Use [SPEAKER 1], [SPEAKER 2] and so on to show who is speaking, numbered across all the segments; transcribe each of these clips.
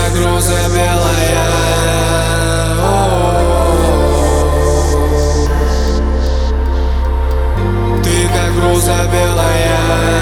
[SPEAKER 1] как роза белая. Ты как роза белая.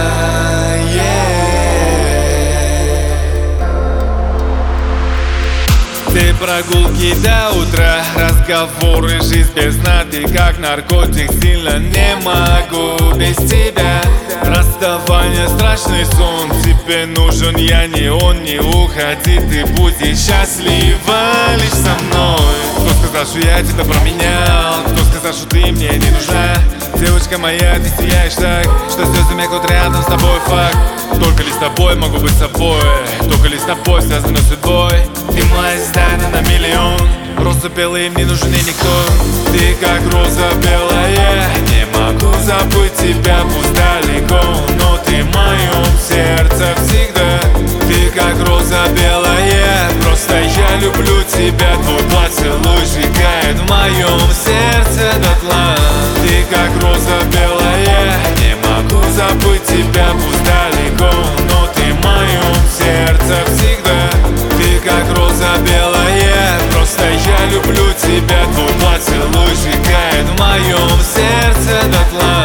[SPEAKER 1] Ты прогулки до утра, разговоры, жизнь без сна. Ты как наркотик, сильно не могу без тебя. Расставание, страшный сон, тебе нужен я, не он, не уходи. Ты будешь счастлива лишь со мной. Кто сказал, что я тебя променял? Кто сказал, что ты мне не нужна? Девочка моя, ты сияешь так, что слезы мекнут рядом с тобой, факт. Только лишь с тобой могу быть собой, только лишь с тобой связано судьбой. Ты моя звезда на миллион, роза белая, мне нужен и никто. Ты как роза белая, не могу забыть тебя, пусть далеко, но ты в моем сердце всегда. Ты как роза белая, просто я люблю тебя. Твой поцелуй сжигает в моем сердце дотла. Ты как роза белая, не могу забыть тебя, пусть далеко, но ты в моем сердце всегда. Ты как роза белая, просто я люблю тебя. Твой поцелуй сжигает в моем сердце дотла.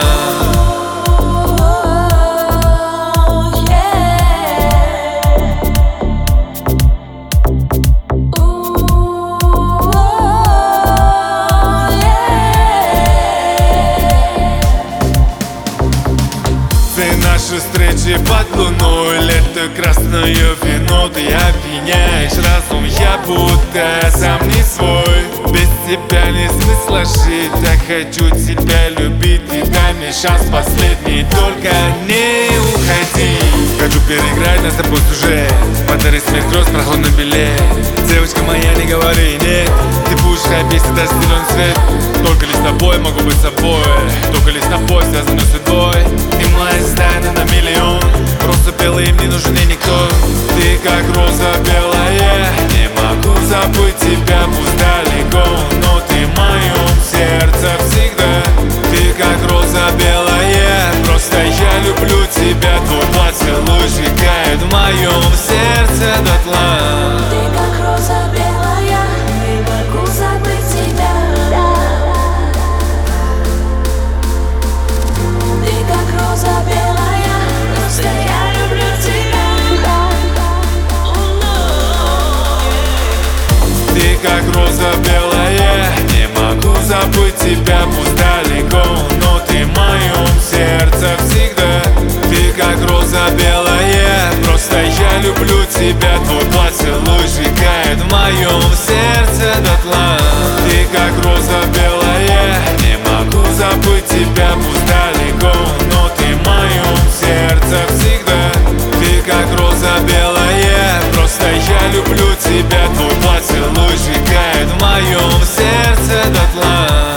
[SPEAKER 1] Наши встречи под луной, лето, красное вино. Ты опьяняешь разум, я будто сам не свой. Без тебя не смысла жить, так хочу тебя любить. И дай мне шанс последний, только не уходи. Хочу переиграть на тобой сюжет, подари смерть гроз, проходной билет. Девочка моя, не говори нет, ты будешь хайпить, это зеленый свет. Только лишь с тобой могу быть собой, только лишь с тобой связано судьбой. Ты моя звезда на миллион, роза белая, мне нужен и никто. Ты как роза белая, не могу забыть тебя, пусть далеко, но ты в моем сердце всегда. Ты как роза белая, просто я люблю тебя. Твой поцелуй сжигает в моем сердце дотла.
[SPEAKER 2] Ты как роза белая, не могу забыть тебя. Ты как роза белая, просто я люблю тебя.
[SPEAKER 1] Ты как роза белая, не могу забыть тебя, пусть далеко, но ты в моем сердце всегда. Ты как роза белая, просто я люблю тебя. Твой поцелуй сжигает в моем сердце дотла. Ты как роза белая, не могу забыть тебя, пусть далеко, но ты в моем сердце всегда. Ты как роза белая, просто я люблю тебя. Твой поцелуй сжигает в моем сердце дотла.